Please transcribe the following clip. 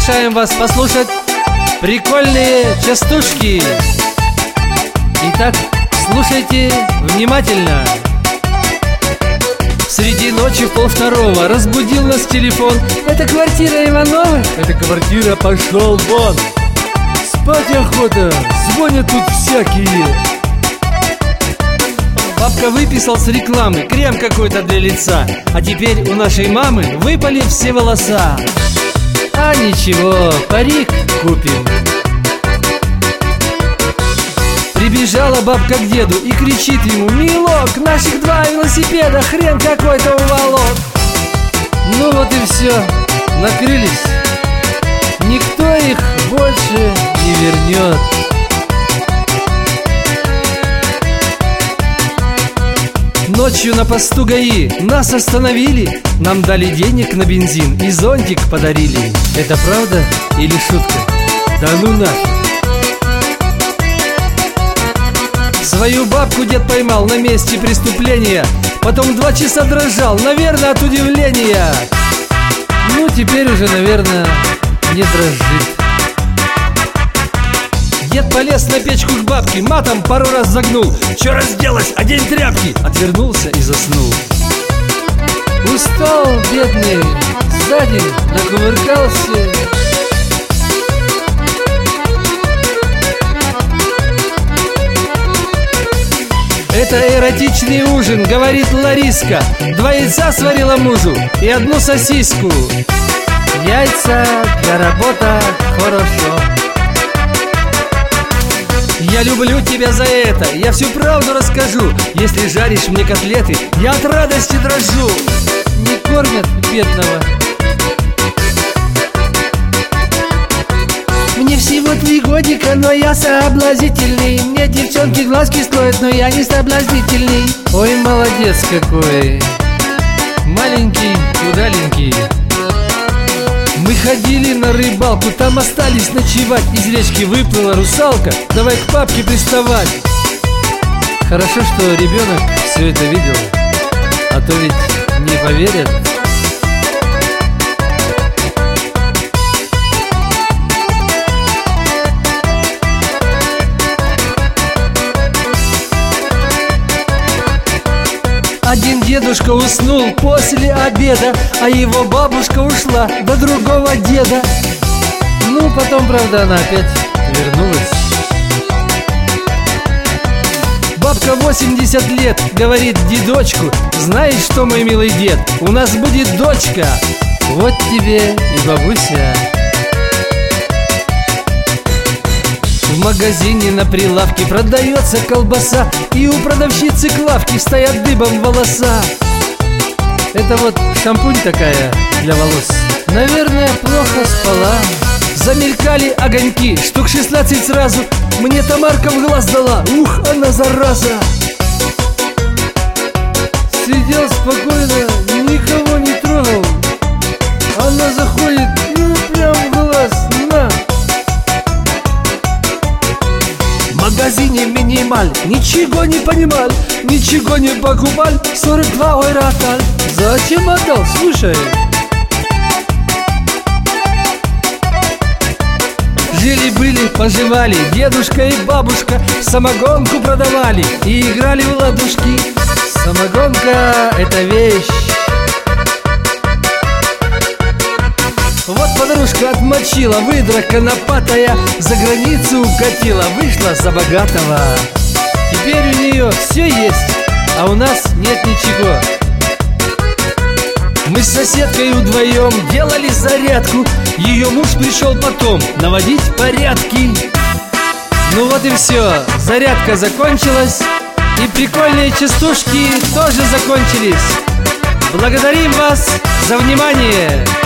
приглашаем вас послушать прикольные частушки. Итак, слушайте внимательно. Среди ночи в 1:30 разбудил нас телефон. Это квартира Ивановых? Это квартира «Пошел вон». Спать охота, звонят тут всякие. Папка выписал с рекламы крем какой-то для лица, а теперь у нашей мамы выпали все волоса. А ничего, парик купим. Прибежала бабка к деду и кричит ему: «Милок, наших 2 велосипеда хрен какой-то уволок». Ну вот и все, накрылись. Никто их больше не вернет. Ночью на посту ГАИ нас остановили, нам дали денег на бензин и зонтик подарили. Это правда или шутка? Да ну нафиг. Свою бабку дед поймал на месте преступления, потом 2 часа дрожал, наверное, от удивления. Ну, теперь уже, наверное, не дрожит. Дед полез на печку к бабке, матом пару раз загнул. «Че разделась? Одень тряпки!» Отвернулся и заснул. Устал, бедный, сзади накувыркался. Это эротичный ужин, говорит Лариска. 2 яйца сварила мужу и 1 сосиску. Яйца для работы хорошо. Я люблю тебя за это, я всю правду расскажу. Если жаришь мне котлеты, я от радости дрожу. Не кормят бедного. Мне всего 3 годика, но я соблазнительный. Мне девчонки глазки строят, но я не соблазнительный. Ой, молодец какой, маленький, удаленький. Мы ходили на рыбалку, там остались ночевать. Из речки выплыла русалка, давай к папке приставать. Хорошо, что ребенок все это видел, а то ведь не поверят. Один дедушка уснул после обеда, а его бабушка ушла до другого деда. Ну, потом, правда, она опять вернулась. Бабка 80 лет говорит дедочку: «Знаешь что, мой милый дед, у нас будет дочка». Вот тебе и бабуся. В магазине на прилавке продается колбаса, и у продавщицы к лавке стоят дыбом волоса. Это вот шампунь такая для волос. Наверное, плохо спала. Замелькали огоньки, штук 16 сразу. Мне Тамарка в глаз дала, ух, она зараза. Сидел спокойно, никого не трогал. Она заходит, ну прям в глаз, на. В магазине минималь, ничего не понимал, ничего не покупал, 42 ойраталь. Зачем отдал, слушай? Жили-были, поживали, дедушка и бабушка самогонку продавали и играли в ладушки. Самогонка — это вещь. Вот подружка отмочила, выдра конопатая, за границу укатила, вышла за богатого. Теперь у нее все есть, а у нас нет ничего. Мы с соседкой вдвоем делали зарядку, ее муж пришел потом наводить порядки. Ну вот и все, зарядка закончилась, и прикольные частушки тоже закончились. Благодарим вас за внимание!